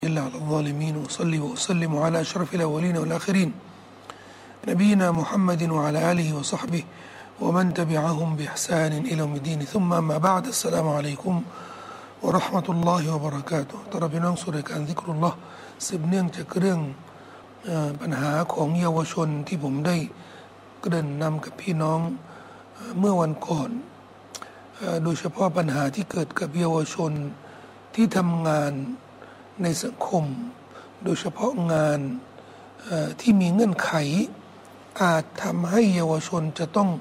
إلا على الظالمين وصلي وسلم على أشرف الأولين والآخرين نبينا محمد وعلى آله وصحبه ومن تبعهم بإحسان إلى يوم الدين ثم ما بعد السلام عليكم ورحمة الله وبركاته ตลอดพี่น้องสู่รายการซิกรุลลอฮ์สืบเนื่องจากเรื่องปัญหาของเยาวชนที่ผมได้เกริ่นนำกับพี่น้องเมื่อวันก่อนโดยเฉพาะปัญหาที่เกิดกับเยาวชนที่ทำงานในสังคมโดยเฉพาะงานที่มีเงื่อนไขอาจทำให้เยาวชนจะต้อง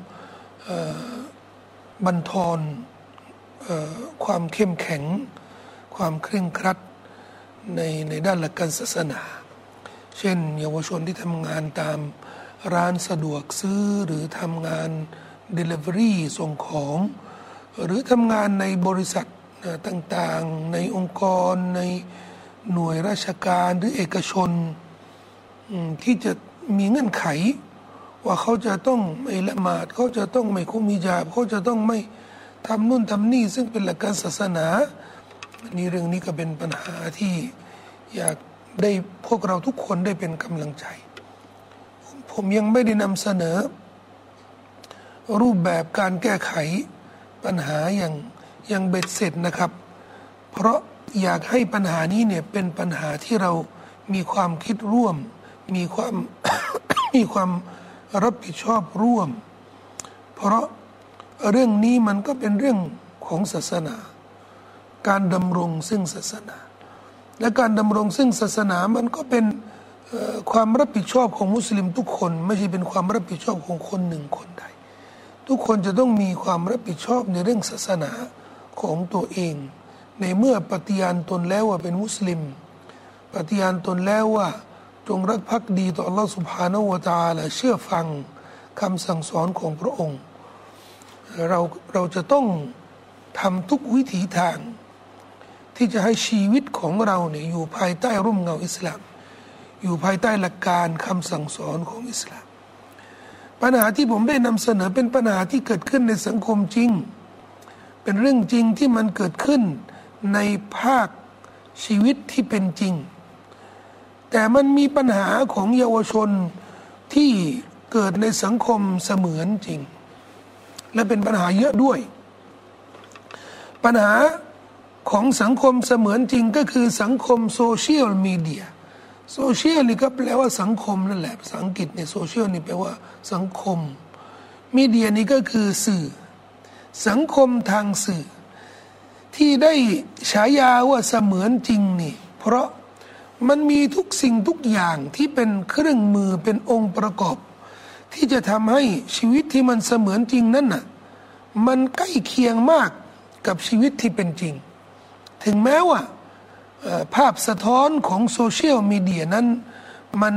บั่นทอนความเข้มแข็งความเคร่งครัดในด้านหลักการศาสนาเช่นเยาวชนที่ทำงานตามร้านสะดวกซื้อหรือทำงาน Delivery ส่งของหรือทำงานในบริษัทต่างๆในองค์กรในหน่วยราชการหรือเอกชนที่จะมีเงื่อนไขว่าเขาจะต้องไม่ละหมาดเขาจะต้องไม่คุมฮิญาบเขาจะต้องไม่ทำนู่นทำนี่ซึ่งเป็นหลักการศาสนานี่เรื่องนี้ก็เป็นปัญหาที่อยากได้พวกเราทุกคนได้เป็นกำลังใจผมยังไม่ได้นำเสนอรูปแบบการแก้ไขปัญหาอย่างเบ็ดเสร็จนะครับเพราะอยากให้ปัญหานี้เนี่ยเป็นปัญหาที่เรามีความคิดร่วมมีความ มีความรับผิดชอบร่วมเพราะเรื่องนี้มันก็เป็นเรื่องของศาสนาการดำรงซึ่งศาสนาและการดำรงซึ่งศาสนามันก็เป็นความรับผิดชอบของมุสลิมทุกคนไม่ใช่เป็นความรับผิดชอบของคนหนึ่งคนใดทุกคนจะต้องมีความรับผิดชอบในเรื่องศาสนาของตัวเองในเมื่อปฏิญาณตนแล้วว่าเป็นมุสลิมปฏิญาณตนแล้วว่าจงรักภักดีต่อ Allah Subhanahu Wa Taala เชื่อฟังคำสั่งสอนของพระองค์เราจะต้องทำทุกวิถีทางที่จะให้ชีวิตของเราเนี่ยอยู่ภายใต้ร่มเงาอิสลามอยู่ภายใต้หลักการคำสั่งสอนของอิสลามปัญหาที่ผมได้นำเสนอเป็นปัญหาที่เกิดขึ้นในสังคมจริงเป็นเรื่องจริงที่มันเกิดขึ้นในภาคชีวิตที่เป็นจริงแต่มันมีปัญหาของเยาวชนที่เกิดในสังคมเสมือนจริงและเป็นปัญหาเยอะด้วยปัญหาของสังคมเสมือนจริงก็คือสังคมโซเชียลมีเดียโซเชียลนี่ก็แปลว่าสังคมนั่นแหละภาษาอังกฤษเนี่ยโซเชียลนี่แปลว่าสังคมมีเดียนี่ก็คือสื่อสังคมทางสื่อที่ได้ฉายาว่าเสมือนจริงนี่เพราะมันมีทุกสิ่งทุกอย่างที่เป็นเครื่องมือเป็นองค์ประกอบที่จะทำให้ชีวิตที่มันเสมือนจริงนั่นน่ะมันใกล้เคียงมากกับชีวิตที่เป็นจริงถึงแม้ว่าภาพสะท้อนของโซเชียลมีเดียนั้นมัน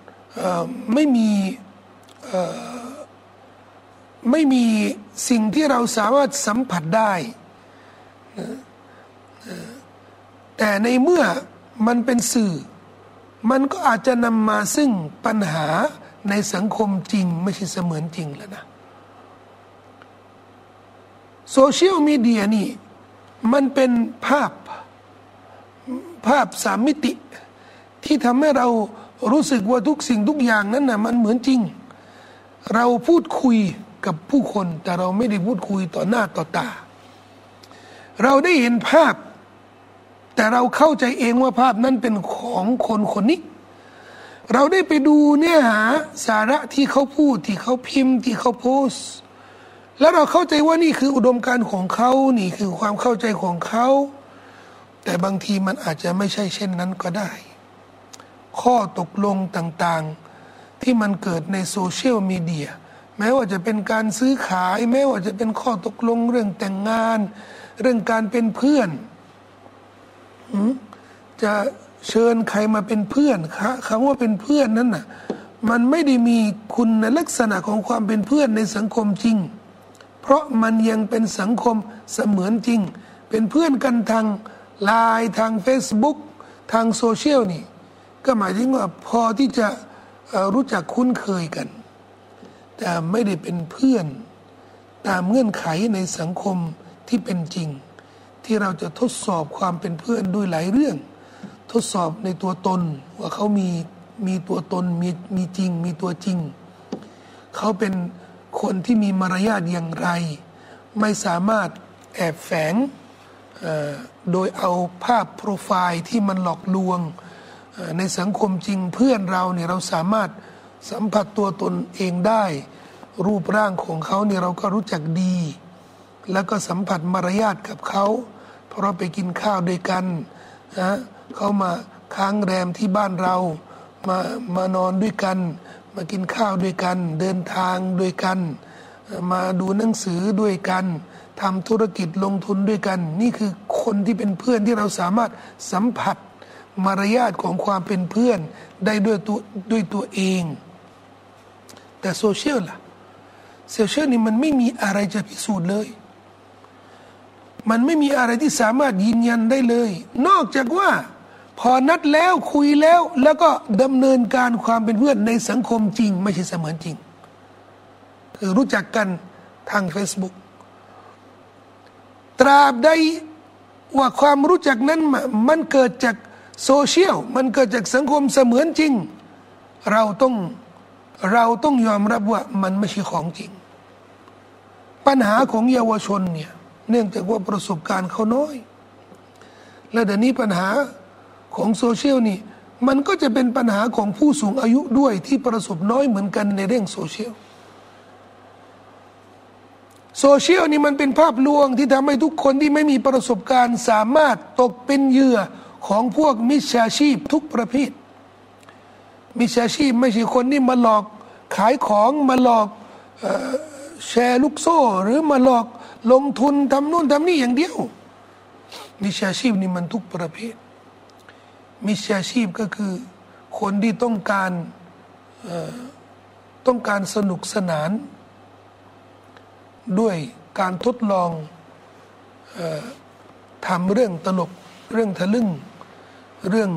ไม่มีสิ่งที่เราสามารถสัมผัสได้แต่ในเมื่อมันเป็นสื่อมันก็อาจจะนำมาซึ่งปัญหาในสังคมจริงไม่ใช่เสมือนจริงแล้วนะโซเชียลมีเดียนี่มันเป็นภาพสามมิติที่ทำให้เรารู้สึกว่าทุกสิ่งทุกอย่างนั้นน่ะมันเหมือนจริงเราพูดคุยกับผู้คนแต่เราไม่ได้พูดคุยต่อหน้าต่อตาเราได้เห็นภาพแต่เราเข้าใจเองว่าภาพนั้นเป็นของคนคนนี้เราได้ไปดูเนื้อหาสาระที่เขาพูดที่เขาพิมพ์ที่เขาโพสต์แล้วเราเข้าใจว่านี่คืออุดมการณ์ของเขานี่คือความเข้าใจของเขาแต่บางทีมันอาจจะไม่ใช่เช่นนั้นก็ได้ข้อตกลงต่างๆที่มันเกิดในโซเชียลมีเดียแม้ว่าจะเป็นการซื้อขายแม้ว่าจะเป็นข้อตกลงเรื่องแต่งงานเรื่องการเป็นเพื่อนจะเชิญใครมาเป็นเพื่อนคำว่าเป็นเพื่อนนั้นน่ะมันไม่ได้มีคุณลักษณะของความเป็นเพื่อนในสังคมจริงเพราะมันยังเป็นสังคมเสมือนจริงเป็นเพื่อนกันทางไลน์ทาง Facebook ทางโซเชียลนี่ก็หมายถึงว่าพอที่จะรู้จักคุ้นเคยกันแต่ไม่ได้เป็นเพื่อนตามเงื่อนไขในสังคมที่เป็นจริง ที่เราจะทดสอบความเป็นเพื่อนด้วยหลายเรื่องทดสอบในตัวตนว่าเขามีตัวตนมีจริงมีตัวจริงเขาเป็นคนที่มีมารยาทอย่างไรไม่สามารถแอบแฝงโดยเอาภาพโปรไฟล์ที่มันหลอกลวงในสังคมจริงเพื่อนเราเนี่ยเราสามารถสัมผัสตัวตนเองได้รูปร่างของเขาเนี่ยเราก็รู้จักดีแล้วก็สัมผัสมารยาทกับเขาเพราะเราไปกินข้าวด้วยกันนะเขามาค้างแรมที่บ้านเรามานอนด้วยกันมากินข้าวด้วยกันเดินทางด้วยกันมาดูหนังสือด้วยกันทำธุรกิจลงทุนด้วยกันนี่คือคนที่เป็นเพื่อนที่เราสามารถสัมผัสมารยาทของความเป็นเพื่อนได้ด้วยตัวเองแต่โซเชียลล่ะโซเชียลนี่มันไม่มีอะไรจะพิสูจน์เลยมันไม่มีอะไรที่สามารถยืนยันได้เลยนอกจากว่าพอนัดแล้วคุยแล้วก็ดำเนินการความเป็นเพื่อนในสังคมจริงไม่ใช่เสมือนจริงคือรู้จักกันทาง Facebook ตราบใดว่าความรู้จักนั้นมันเกิดจากโซเชียลมันเกิดจากสังคมเสมือนจริงเราต้องยอมรับว่ามันไม่ใช่ของจริงปัญหาของเยาวชนเนี่ยเนื่องจากว่าประสบการณ์เขาน้อยและเดี๋ยวนี้ปัญหาของโซเชียลนี่มันก็จะเป็นปัญหาของผู้สูงอายุด้วยที่ประสบน้อยเหมือนกันในเรื่องโซเชียลนี่มันเป็นภาพลวงที่ทำให้ทุกคนที่ไม่มีประสบการณ์สามารถตกเป็นเหยื่อของพวกมิจฉาชีพทุกประเภทมิจฉาชีพไม่ใช่คนที่มาหลอกขายของมาหลอกแชร์ลูกโซ่หรือมาหลอกลงทุนทำนู่นทำนี่อย่างเดียวมิจฉาชีพนี่มันทุกประเภทมิจฉาชีพก็คือคนที่ต้องการสนุกสนานด้วยการทดลองทำเรื่องตลกเรื่องทะลึ่งเรื่อง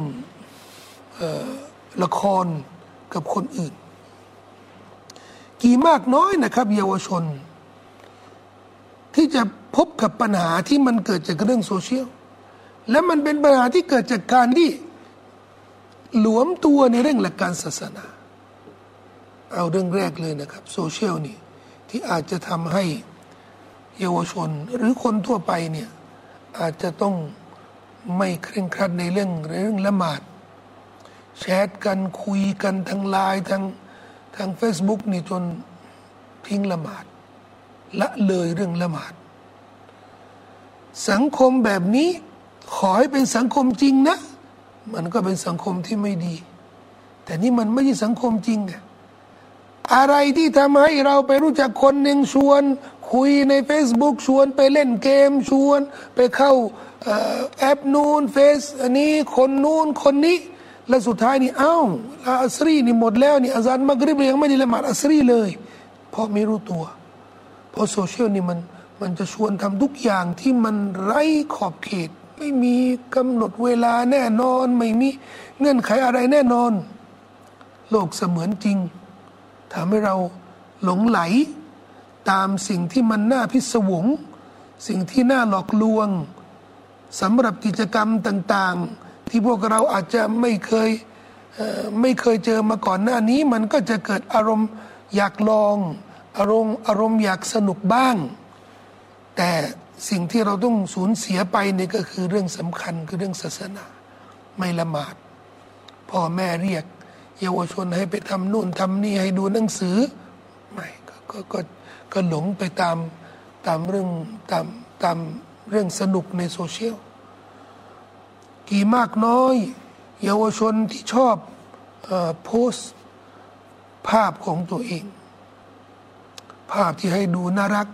ละครกับคนอื่นกี่มากน้อยนะครับเยาวชนที่จะพบกับปัญหาที่มันเกิดจากเรื่องโซเชียลและมันเป็นปัญหาที่เกิดจากการที่หลวมตัวในเรื่องหลักการศาสนาเอาเรื่องแรกเลยนะครับโซเชียลนี่ที่อาจจะทำให้เยาวชนหรือคนทั่วไปเนี่ยอาจจะต้องไม่เคร่งครัดในเรื่องละหมาดแชทกันคุยกันทางไลน์ทาง Facebook นี่จนทิ้งละหมาดละเลยเรื่องละหมาดสังคมแบบนี้ขอให้เป็นสังคมจริงนะมันก็เป็นสังคมที่ไม่ดีแต่นี่มันไม่ใช่สังคมจริงไงอะไรที่ทำให้เราไปรู้จักคนหนึ่งชวนคุยใน Facebook ชวนไปเล่นเกมชวนไปเข้าแอปนูนเฟซอันนี้คนนู้นคนนี้และสุดท้ายนี่อัสรีนี่หมดแล้วนี่อาซานมักริบยังไม่ได้ละหมาดอัสรีเลยเพราะไม่รู้ตัวเพราะโซเชียลนี่มันจะชวนทำทุกอย่างที่มันไร้ขอบเขตไม่มีกำหนดเวลาแน่นอนไม่มีเงื่อนไขอะไรแน่นอนโลกเสมือนจริงทำให้เราหลงไหลตามสิ่งที่มันน่าพิศวงสิ่งที่น่าหลอกลวงสำหรับกิจกรรมต่างๆที่พวกเราอาจจะไม่เคยเจอมาก่อนหน้านี้มันก็จะเกิดอารมณ์อยากลองอารมณ์อยากสนุกบ้างแต่สิ่งที่เราต้องสูญเสียไปนี่ก็คือเรื่องสำคัญคือเรื่องศาสนาไม่ละหมาดพ่อแม่เรียกเยาวชนให้ไปทำนู่นทำนี่ให้ดูหนังสือไม่ก็หลงไปตามเรื่องสนุกในโซเชียลกี่มากน้อยเยาวชนที่ชอบโพสต์ภาพของตัวเองภาพที่ให้ดูน่ารัก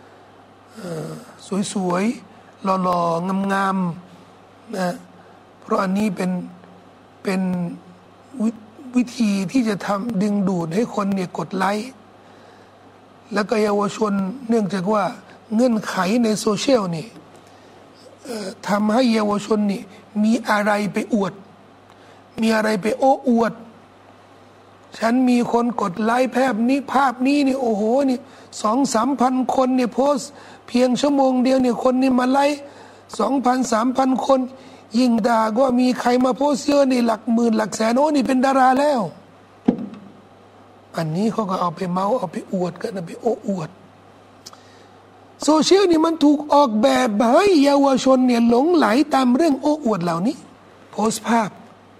สวยๆหล่อๆงามๆนะเพราะอันนี้เป็นวิธีที่จะทำดึงดูดให้คนเนี่ยกดไลค์แล้วก็เยาวชนเนื่องจากว่าเงื่อนไขในโซเชียลนี่ทำให้เยาวชนนี่มีอะไรไปอวดมีอะไรไปโอ้อวดฉันมีคนกดไลค์ภาพนี้นี่โอ้โหนี่2-3 พันคนเนี่ยโพสต์เพียงชั่วโมงเดียวเนี่ยคนนี่มาไลค์2,000-3,000 คนยิ่งด่าก็มีใครมาโพสเยอะนี่หลักหมื่นหลักแสนโอ้นี่เป็นดาราแล้วอันนี้เขาก็เอาไปเมาเอาไปอวดกันเอาไปโอ้อวดโซเชียลนี่มันถูกออกแบบให้เยาวชนเนี่ยหลงไหลตามเรื่องโอ้อวดเหล่านี้โพสต์ภาพ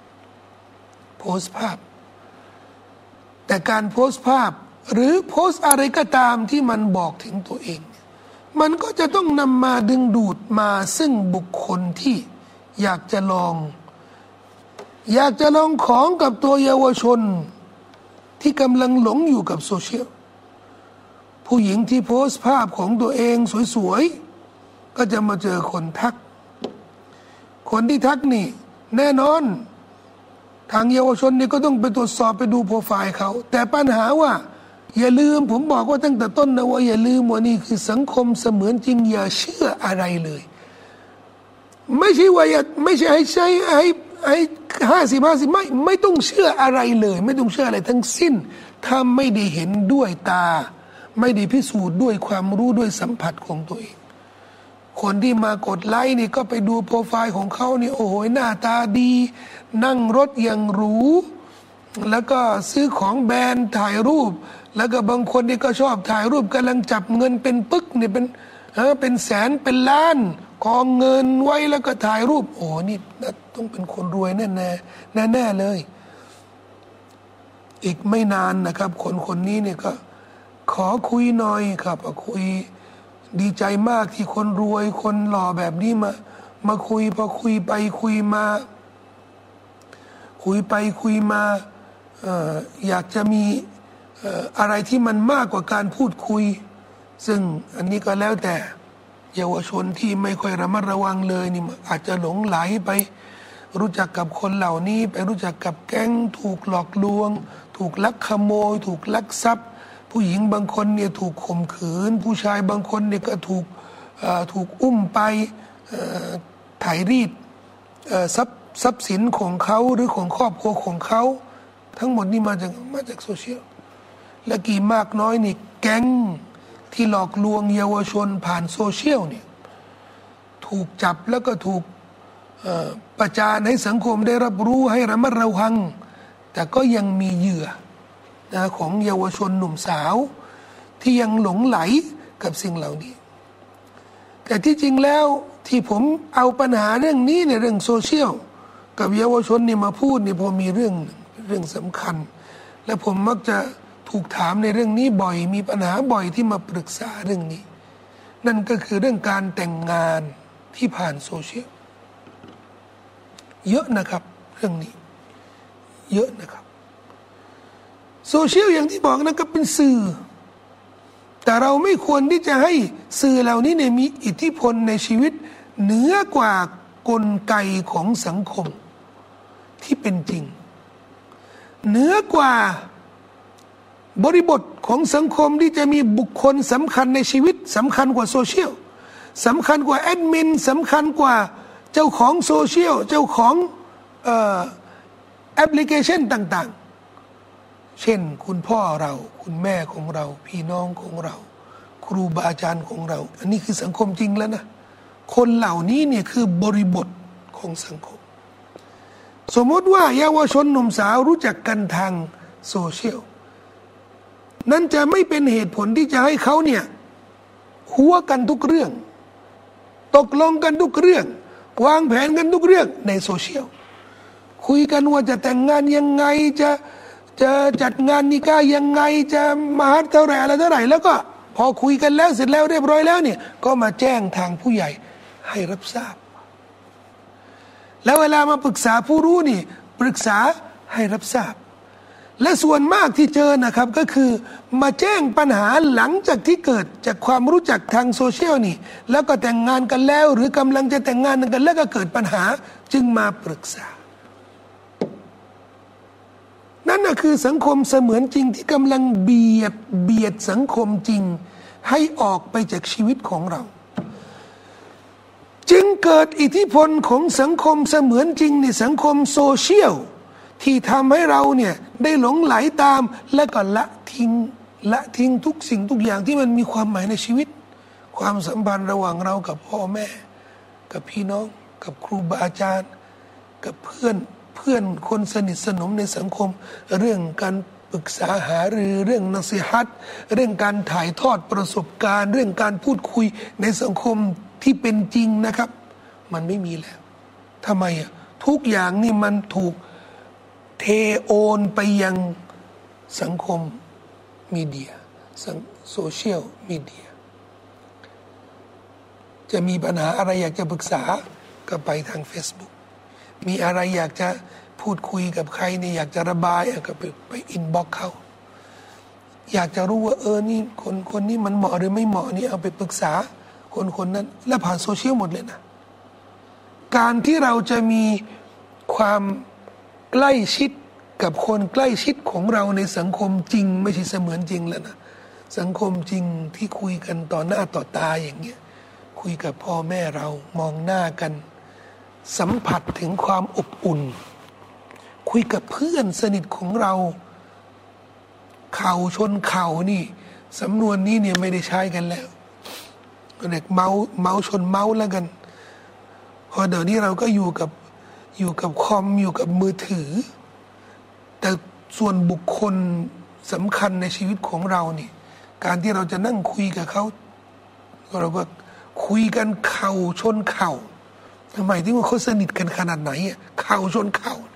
แต่การโพสต์ภาพหรือโพสต์อะไรก็ตามที่มันบอกถึงตัวเองมันก็จะต้องนำมาดึงดูดมาซึ่งบุคคลที่อยากจะลองของกับตัวเยาวชนที่กำลังหลงอยู่กับโซเชียลผู้หญิงที่โพสต์ภาพของตัวเองสวยๆก็จะมาเจอคนทักคนที่ทักนี่แน่นอนทางเยาวชนนี่ก็ต้องไปตรวจสอบไปดูโปรไฟล์เขาแต่ปัญหาว่าอย่าลืมผมบอกว่าตั้งแต่ต้นนะว่าอย่าลืมว่านี่คือสังคมเสมือนจริงอย่าเชื่ออะไรเลยไม่ใช่ว่าไม่ใช่ให้50-50ไม่ต้องเชื่ออะไรเลยไม่ต้องเชื่ออะไรทั้งสิ้นถ้าไม่ได้เห็นด้วยตาไม่ได้พิสูจน์ด้วยความรู้ด้วยสัมผัสของตัวเองคนที่มากดไลค์นี่ก็ไปดูโปรไฟล์ของเขานี่โอ้โหหน้าตาดีนั่งรถอย่างหรูแล้วก็ซื้อของแบรนด์ถ่ายรูปแล้วก็บางคนนี่ก็ชอบถ่ายรูปกำลังจับเงินเป็นปึ๊กนี่เป็นแสนเป็นล้านกองเงินไว้แล้วก็ถ่ายรูปโอ้นี่ต้องเป็นคนรวยแน่เลยอีกไม่นานนะครับคนนี้เนี่ยก็ขอคุยหน่อยครับคุยดีใจมากที่คนรวยคนหล่อแบบนี้มาคุยพอคุยไปคุยมาอยากจะมีอะไรที่มันมากกว่าการพูดคุยซึ่งอันนี้ก็แล้วแต่เยาวชนที่ไม่ค่อยระมัดระวังเลยนี่อาจจะหลงไหลไปรู้จักกับคนเหล่านี้ไปรู้จักกับแก๊งถูกหลอกลวงถูกลักขโมยถูกลักทรัพย์ผู้หญิงบางคนเนี่ยถูกข่มขืนผู้ชายบางคนเนี่ยก็ถูกอุ้มไปถ่ายรีดทรัพย์สินของเขาหรือของครอบครัวของเขาทั้งหมดนี่มาจากโซเชียลและกี่มากน้อยนี่แก๊งที่หลอกลวงเยาวชนผ่านโซเชียลเนี่ยถูกจับแล้วก็ถูกประจานให้สังคมได้รับรู้ให้ระมัดระวังแต่ก็ยังมีเหยื่อของเยาวชนหนุ่มสาวที่ยังหลงไหลกับสิ่งเหล่านี้แต่ที่จริงแล้วที่ผมเอาปัญหาเรื่องนี้ในเรื่องโซเชียลกับเยาวชนนี่มาพูดนี่พอมีเรื่องสำคัญและผมมักจะถูกถามในเรื่องนี้บ่อยมีปัญหาบ่อยที่มาปรึกษาเรื่องนี้นั่นก็คือเรื่องการแต่งงานที่ผ่านโซเชียลเยอะนะครับเรื่องนี้เยอะนะครับโซเชียลอย่างที่บอกนะก็เป็นสื่อแต่เราไม่ควรที่จะให้สื่อเหล่านี้เนี่ยมีอิทธิพลในชีวิตเหนือกว่ากลไกของสังคมที่เป็นจริงเหนือกว่าบริบทของสังคมที่จะมีบุคคลสำคัญในชีวิตสำคัญกว่าโซเชียลสำคัญกว่าแอดมินสำคัญกว่าเจ้าของโซเชียลเจ้าของแอปพลิเคชันต่างๆเช่นคุณพ่อเราคุณแม่ของเราพี่น้องของเราครูบาอาจารย์ของเราอันนี้คือสังคมจริงแล้วนะคนเหล่านี้เนี่ยคือบริบทของสังคมสมมติว่าเยาวชนหนุ่มสาวรู้จักกันทางโซเชียลนั่นจะไม่เป็นเหตุผลที่จะให้เขาเนี่ยหัวกันทุกเรื่องตกลงกันทุกเรื่องวางแผนกันทุกเรื่องในโซเชียลคุยกันว่าจะแต่งงานยังไงจะจัดงานนิกายยังไงจะมาฮัดเท่าไหร่อะไรเท่าไหร่แล้วก็พอคุยกันแล้วเสร็จแล้วเรียบร้อยแล้วเนี่ยก็มาแจ้งทางผู้ใหญ่ให้รับทราบแล้วเวลามาปรึกษาผู้รู้นี่ปรึกษาให้รับทราบและส่วนมากที่เจอนะครับก็คือมาแจ้งปัญหาหลังจากที่เกิดจากความรู้จักทางโซเชียลนี่แล้วก็แต่งงานกันแล้วหรือกำลังจะแต่งงานกันแล้วก็เกิดปัญหาจึงมาปรึกษานั่นน่ะคือสังคมเสมือนจริงที่กำลังเบียดสังคมจริงให้ออกไปจากชีวิตของเราจึงเกิดอิทธิพลของสังคมเสมือนจริงในสังคมโซเชียลที่ทำให้เราเนี่ยได้หลงไหลตามและก็ละทิ้งทุกสิ่งทุกอย่างที่มันมีความหมายในชีวิตความสัมพันธ์ระหว่างเรากับพ่อแม่กับพี่น้องกับครูบาอาจารย์กับเพื่อนคนสนิทสนมในสังคมเรื่องการปรึกษาหารือเรื่องนัสิฮัตเรื่องการถ่ายทอดประสบการณ์เรื่องการพูดคุยในสังคมที่เป็นจริงนะครับมันไม่มีแล้วทำไมอ่ะทุกอย่างนี่มันถูกเทโอนไปยังสังคมมีเดียโซเชียลมีเดียจะมีปัญหาอะไรอยากจะปรึกษาก็ไปทาง Facebook มีอะไรอยากจะพูดคุยกับใครนี่อยากจะระบายก็ไปอินบ็อกซ์เขาอยากจะรู้ว่านี่คนนี้มันเหมาะหรือไม่เหมาะนี่เอาไปปรึกษาคนนั้นและผ่านโซเชียลหมดเลยนะการที่เราจะมีความใกล้ชิดกับคนใกล้ชิดของเราในสังคมจริงไม่ใช่เสมือนจริงแล้วนะสังคมจริงที่คุยกันต่อหน้าต่อตาอย่างเงี้ยคุยกับพ่อแม่เรามองหน้ากันสัมผัสถึงความอบอุ่นคุยกับเพื่อนสนิทของเราเข่าชนเข่านี่สำนวนนี้เนี่ยไม่ได้ใช้กันแล้วเด็กเมาชนเมาแล้วกันพอเดี๋ยวนี้เราก็อยู่กับคอมอยู่กับมือถือแต่ส่วนบุคคลสำคัญในชีวิตของเรานี่การที่เราจะนั่งคุยกับเขาเราก็คุยกันเข่าชนเข่าทำไมที่ว่าเขาสนิทกันขนาดไหนอ่ะเข่าชนเข่า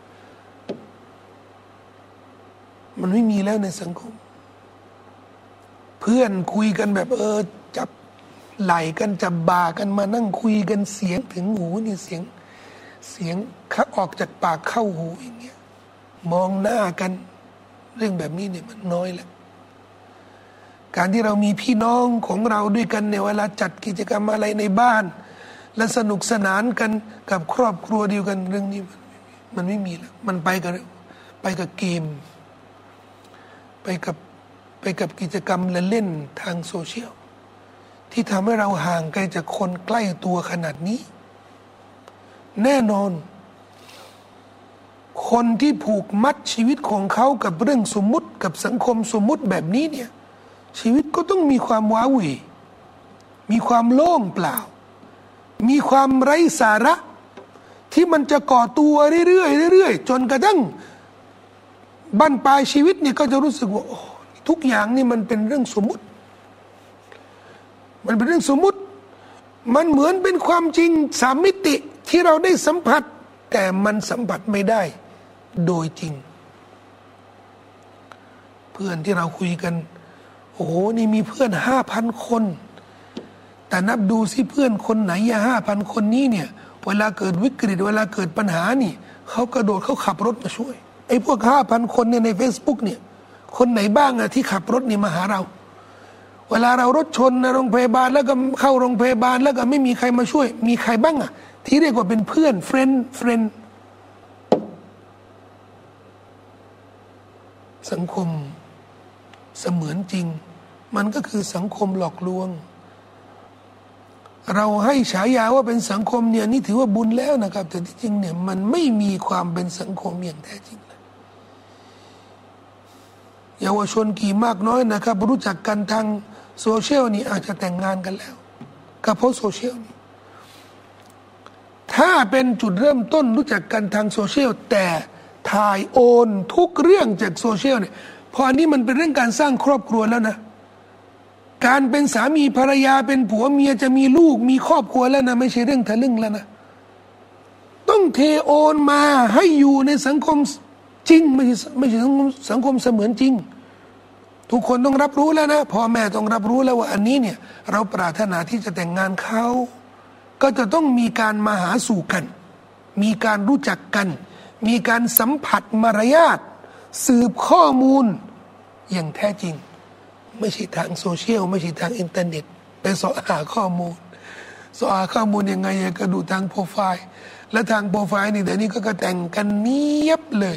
มันไม่มีแล้วในสังคมเพื่อนคุยกันแบบจับไหล่กันจับบ่ากันมานั่งคุยกันเสียงถึงหูนี่เสียงคักออกจากปากเข้าหูอย่างเงี้ยมองหน้ากันเรื่องแบบนี้เนี่ยมันน้อยแล้วการที่เรามีพี่น้องของเราด้วยกันในเวลาจัดกิจกรรมอะไรในบ้านและสนุกสนานกันกับครอบครัวเดียวกันเรื่องนี้มันไม่มีแล้วมันไปกับเกมไปกับกิจกรรมเล่นทางโซเชียลที่ทำให้เราห่างไกลจากคนใกล้ตัวขนาดนี้แน่นอนคนที่ผูกมัดชีวิตของเขากับเรื่องสมมุติกับสังคมสมมุติแบบนี้เนี่ยชีวิตก็ต้องมีความว้าเหวมีความโล่งเปล่ามีความไร้สาระที่มันจะก่อตัวเรื่อยๆจนกระทั่งบั้นปลายชีวิตเนี่ยก็จะรู้สึกว่าทุกอย่างนี่มันเป็นเรื่องสมมุติมันเป็นเรื่องสมมุติมันเหมือนเป็นความจริงสามมิติที่เราได้สัมผัสแต่มันสัมผัสไม่ได้โดยจริงเพื่อนที่เราคุยกันนี่มีเพื่อน5,000 คนแต่นับดูสิเพื่อนคนไหน5,000 คนนี้เนี่ยเวลาเกิดวิกฤตเวลาเกิดปัญหานี่เขากระโดดเขาขับรถมาช่วยไอ้พวก5,000 คนเนี่ยใน Facebook เนี่ยคนไหนบ้างที่ขับรถนี่มาหาเราเวลาเรารถชนในโรงพยาบาลแล้วก็เข้าโรงพยาบาลแล้วก็ไม่มีใครมาช่วยมีใครบ้างที่เรียกว่าเป็นเพื่อนเฟรนด์สังคมเสมือนจริงมันก็คือสังคมหลอกลวงเราให้ฉายาว่าเป็นสังคมเนี่ยนี่ถือว่าบุญแล้วนะครับแต่ที่จริงเนี่ยมันไม่มีความเป็นสังคมอย่างแท้จริงเลยเยาวชนกี่มากน้อยนะครับรู้จักกันทางโซเชียลนี่อาจจะแต่งงานกันแล้วก็เพราะโซเชียลนี่ถ้าเป็นจุดเริ่มต้นรู้จักกันทางโซเชียลแต่ถ่ายโอนทุกเรื่องจากโซเชียลเนี่ยพออันนี้มันเป็นเรื่องการสร้างครอบครัวแล้วนะการเป็นสามีภรรยาเป็นผัวเมียจะมีลูกมีครอบครัวแล้วนะไม่ใช่เรื่องทะลึ่งแล้วนะต้องเทโอนมาให้อยู่ในสังคมจริงไม่ใช่สังคมเสมือนจริงทุกคนต้องรับรู้แล้วนะพ่อแม่ต้องรับรู้แล้วว่าอันนี้เนี่ยเราปรารถนาที่จะแต่งงานเขาก็จะต้องมีการมาหาสู่กันมีการรู้จักกันมีการสัมผัสมารยาทสืบข้อมูลอย่างแท้จริงไม่ใช่ทางโซเชียลไม่ใช่ทางอินเทอร์เน็ตไปสอหาข้อมูลยังไงก็ดูทางโปรไฟล์และทางโปรไฟล์นี่เดี๋ยวนี้ก็แต่งกันเนียบเลย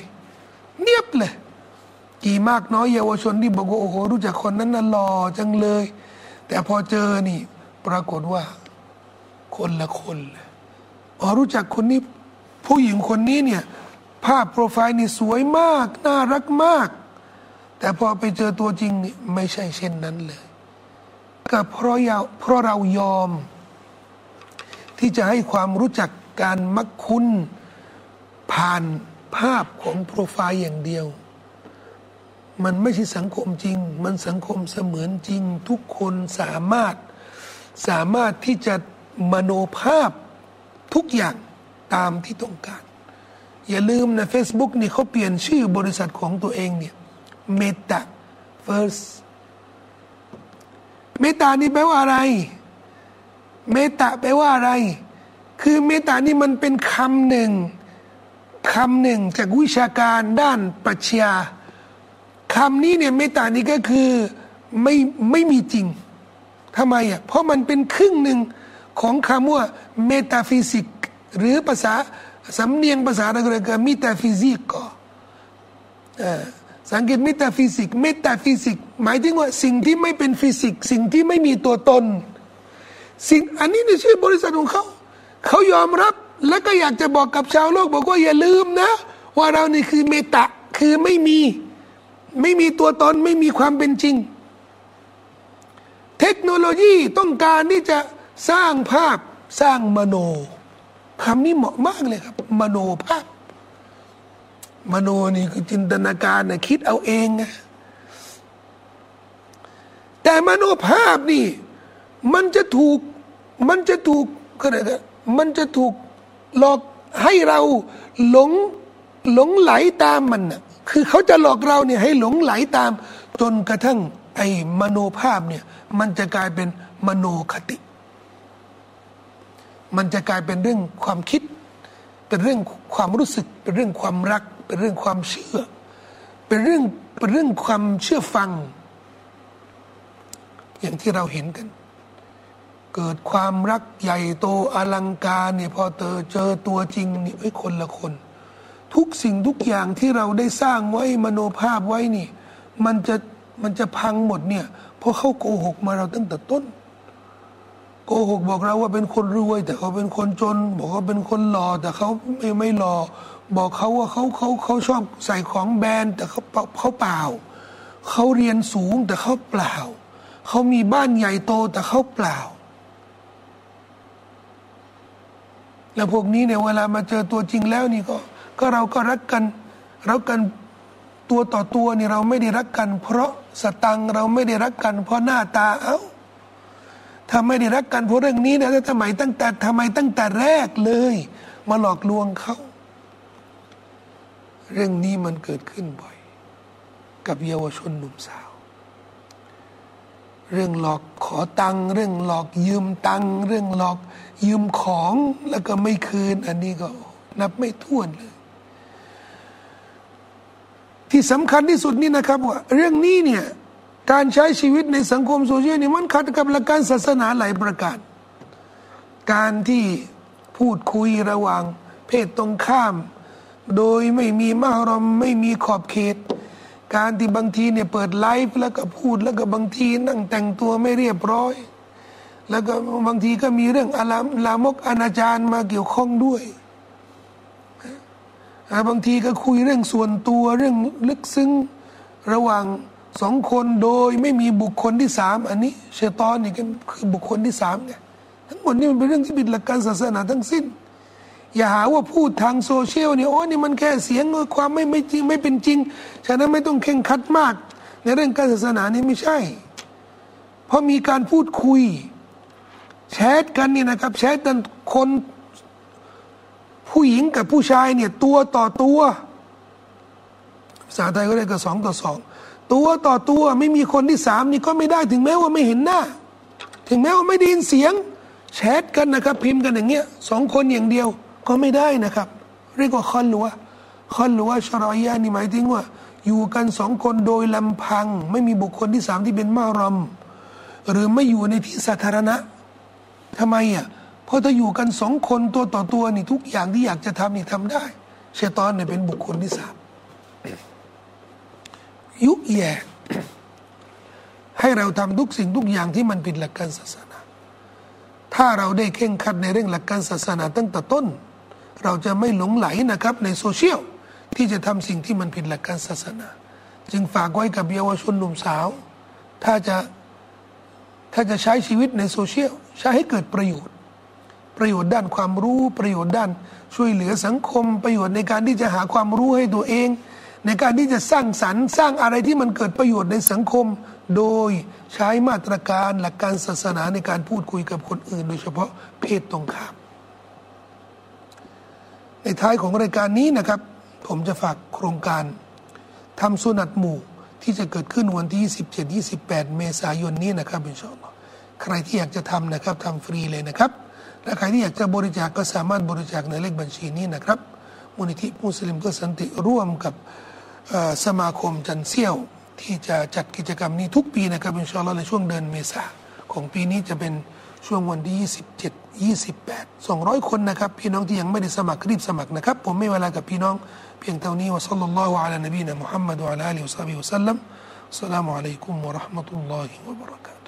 กี่มากน้อยเยาวชนที่บอกว่าโอ้โหรู้จักคนนั้นน่ะหล่อจังเลยแต่พอเจอนี่ปรากฏว่าคนละคนเลยรู้จักคนนี้ผู้หญิงคนนี้เนี่ยภาพโปรไฟล์นี่สวยมากน่ารักมากแต่พอไปเจอตัวจริงนี่ไม่ใช่เช่นนั้นเลยก็เพราะเรายอมที่จะให้ความรู้จักการมักคุ้นผ่านภาพของโปรไฟล์อย่างเดียวมันไม่ใช่สังคมจริงมันสังคมเสมือนจริงทุกคนสามารถที่จะมโนภาพทุกอย่างตามที่ต้องการอย่าลืมนะ Facebook นี่เขาเปลี่ยนชื่อบริษัทของตัวเองเนี่ย Metaverse เมตานี่แปลว่าอะไรเมตาแปลว่าอะไรคือเมตานี่มันเป็นคำหนึ่งจากวิชาการด้านปรัชญาคำนี้เนี่ยเมตานี่ก็คือไม่มีจริงทำไมอ่ะเพราะมันเป็นครึ่งหนึ่งของคำว่าเมตาฟิสิกหรือภาษาสำเนียงภาษาอังกฤษก็เมตาฟิสิกก็สังเกตเมตาฟิสิกหมายถึงว่าสิ่งที่ไม่เป็นฟิสิกสิ่งที่ไม่มีตัวตนสิ่งอันนี้ในชื่อบริษัทของเขายอมรับแล้วก็อยากจะบอกกับชาวโลกบอกว่าอย่าลืมนะว่าเรานี่คือเมตาคือไม่มีตัวตนไม่มีความเป็นจริงเทคโนโลยีต้องการที่จะสร้างภาพสร้างมโนคำนี้เหมาะมากเลยครับมโนภาพมโนนี่คือจินตนาการนะคิดเอาเองไงแต่มโนภาพนี่มันจะถูกหลอกให้เราหลงไหลตามมันนะคือเขาจะหลอกเราเนี่ยให้หลงไหลตามจนกระทั่งไอ้มโนภาพเนี่ยมันจะกลายเป็นมโนคติมันจะกลายเป็นเรื่องความคิดเป็นเรื่องความรู้สึกเป็นเรื่องความรักเป็นเรื่องความเชื่อเป็นเรื่องความเชื่อฟังอย่างที่เราเห็นกันเกิดความรักใหญ่โตอลังการเนี่ยพอเจอตัวจริงนี่คนละคนทุกสิ่งทุกอย่างที่เราได้สร้างไว้มโนภาพไว้นี่มันจะพังหมดเนี่ยเพราะเขาโกหกมาเราตั้งแต่ต้นโกหกบอกเราว่าเป็นคนรวยแต่เขาเป็นคนจนบอกเขาเป็นคนหล่อแต่เขาไม่หล่อบอกเขาว่าเขาชอบใส่ของแบรนด์แต่เขาเปล่าเขาเรียนสูงแต่เขาเปล่าเขามีบ้านใหญ่โตแต่เขาเปล่าแล้วพวกนี้เนี่ยเวลามาเจอตัวจริงแล้วนี่ก็เราก็รักกันตัวต่อตัวนี่เราไม่ได้รักกันเพราะสตังค์เราไม่ได้รักกันเพราะหน้าตาถ้าไม่ได้รักกันเพราะเรื่องนี้นะทำไมตั้งแต่แรกเลยมาหลอกลวงเขาเรื่องนี้มันเกิดขึ้นบ่อยกับเยาวชนหนุ่มสาวเรื่องหลอกขอตังค์เรื่องหลอกยืมตังค์เรื่องหลอกยืมของแล้วก็ไม่คืนอันนี้ก็นับไม่ถ้วนเลยที่สำคัญที่สุดนี่นะครับว่าเรื่องนี้เนี่ยการใช้ชีวิตในสังคมโซเชียลนี่มันขัดกับหลักการศาสนาหลายประการการที่พูดคุยระหว่างเพศตรงข้ามโดยไม่มีมหรอมไม่มีขอบเขตการที่บางทีเนี่ยเปิดไลฟ์แล้วก็พูดแล้วก็บางทีนั่งแต่งตัวไม่เรียบร้อยแล้วก็บางทีก็มีเรื่องลามกอนาจารมาเกี่ยวข้องด้วยบางทีก็คุยเรื่องส่วนตัวเรื่องลึกซึ้งระหว่างสองคนโดยไม่มีบุคคลที่สามอันนี้ชัยฏอนนี่ก็คือบุคคลที่สามไงทั้งหมดนี่มันเป็นเรื่องที่ผิดหลักการศาสนาทั้งสิ้นอย่าหาว่าพูดทางโซเชียลเนี่ยโอ้นี่มันแค่เสียงความไม่จริงไม่เป็นจริงฉะนั้นไม่ต้องเข่งขัดมากในเรื่องการศาสนานี่ไม่ใช่เพราะมีการพูดคุยแชทกันนี่นะครับแชทกันคนผู้หญิงกับผู้ชายเนี่ยตัวต่อตัวภาษาไทยก็เรียกกัน2 ต่อ 2ตัวต่อตัวไม่มีคนที่3นี่ก็ไม่ได้ถึงแม้ว่าไม่เห็นหน้าถึงแม้ว่าไม่ได้ยินเสียงแชทกันนะครับพิมพ์กันอย่างเงี้ย2 คนอย่างเดียวก็ไม่ได้นะครับเรียกว่าคอนหรือว่าชรอยะนี่หมายถึงว่าอยู่กัน2 คนโดยลำพังไม่มีบุคคลที่3ที่เป็นมารอมหรือไม่อยู่ในที่สาธารณะทำไมอ่ะเพราะถ้าอยู่กัน2 คนตัวต่อตัวนี่ทุกอย่างที่อยากจะทำนี่ทำได้ชัยฏอนเนี่ยเป็นบุคคลที่3ยุแย่ให้เราทำทุกสิ่งทุกอย่างที่มันผิดหลักการศาสนาถ้าเราได้เข่งขัดในเรื่องหลักการศาสนาตั้งแต่ต้นเราจะไม่หลงไหลนะครับในโซเชียลที่จะทำสิ่งที่มันผิดหลักการศาสนาจึงฝากไว้กับเยาวชนหนุ่มสาวถ้าจะใช้ชีวิตในโซเชียลใช้ให้เกิดประโยชน์ประโยชน์ด้านความรู้ประโยชน์ด้านช่วยเหลือสังคมประโยชน์ในการที่จะหาความรู้ให้ตัวเองในการที่จะสร้างสรรค์สร้างอะไรที่มันเกิดประโยชน์ในสังคมโดยใช้มาตรการหลักการศาสนาในการพูดคุยกับคนอื่นโดยเฉพาะเพศตรงข้ามในท้ายของรายการนี้นะครับผมจะฝากโครงการทำสุนัตหมู่ที่จะเกิดขึ้นวันที่27-28 เมษายนนี้นะครับอินชาอัลลอฮ์ใครที่อยากจะทำนะครับทำฟรีเลยนะครับและใครที่อยากจะบริจาคก็สามารถบริจาคในเลขบัญชีนี้นะครับมูลนิธิมุสลิมเพื่อสันติร่วมกับสมาคมจันเซี่ยวที่จะจัดกิจกรรมนี้ทุกปีนะครับอินชาอัลลอฮ์ในช่วงเดือนเมษาของปีนี้จะเป็นช่วงวันที่27-28 200 คนนะครับพี่น้องที่ยังไม่ได้สมัครรีบสมัครนะครับผมไม่เวลากับพี่น้องเพียงเท่านี้วะซัลลัลลอฮุอะลานบีนะมุฮัมมัดวะอะลาอาลิฮิวะซัลลัมอัสสลามุอะลัยกุมวะเราะห์มะตุลลอฮิวะบะเราะกาตุฮ์